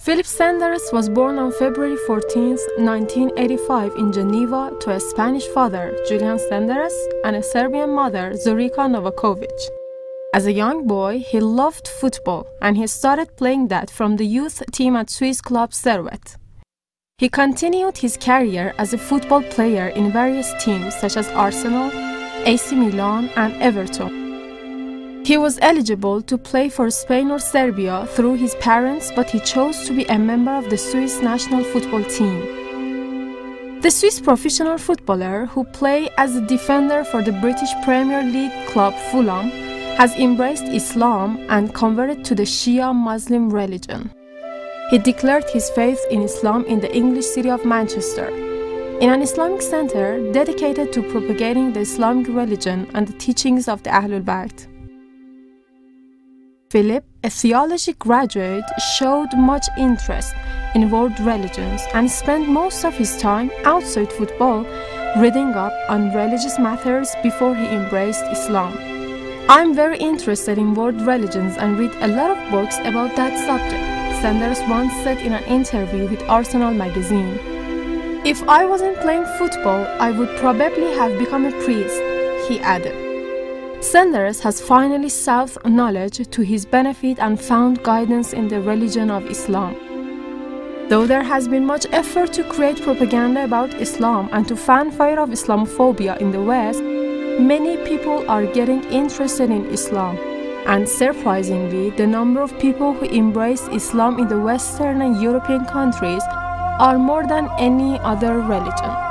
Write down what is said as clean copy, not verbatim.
Philip Senderes was born on February 14, 1985 in Geneva to a Spanish father, Julian Senderes, and a Serbian mother, Zorica Novakovic. As a young boy, he loved football, and he started playing that from the youth team at Swiss club Servette. He continued his career as a football player in various teams such as Arsenal, AC Milan, and Everton. He was eligible to play for Spain or Serbia through his parents, but he chose to be a member of the Swiss national football team. The Swiss professional footballer, who plays as a defender for the British Premier League club Fulham, has embraced Islam and converted to the Shia Muslim religion. He declared his faith in Islam in the English city of Manchester, in an Islamic center dedicated to propagating the Islamic religion and the teachings of the Ahlul Bayt. Philip, a theology graduate, showed much interest in world religions and spent most of his time outside football reading up on religious matters before he embraced Islam. I'm very interested in world religions and read a lot of books about that subject, Senderes once said in an interview with Arsenal magazine. If I wasn't playing football, I would probably have become a priest, he added. Senderes has finally sought knowledge to his benefit and found guidance in the religion of Islam. Though there has been much effort to create propaganda about Islam and to fanfare of Islamophobia in the West, many people are getting interested in Islam. And surprisingly, the number of people who embrace Islam in the Western and European countries are more than any other religion.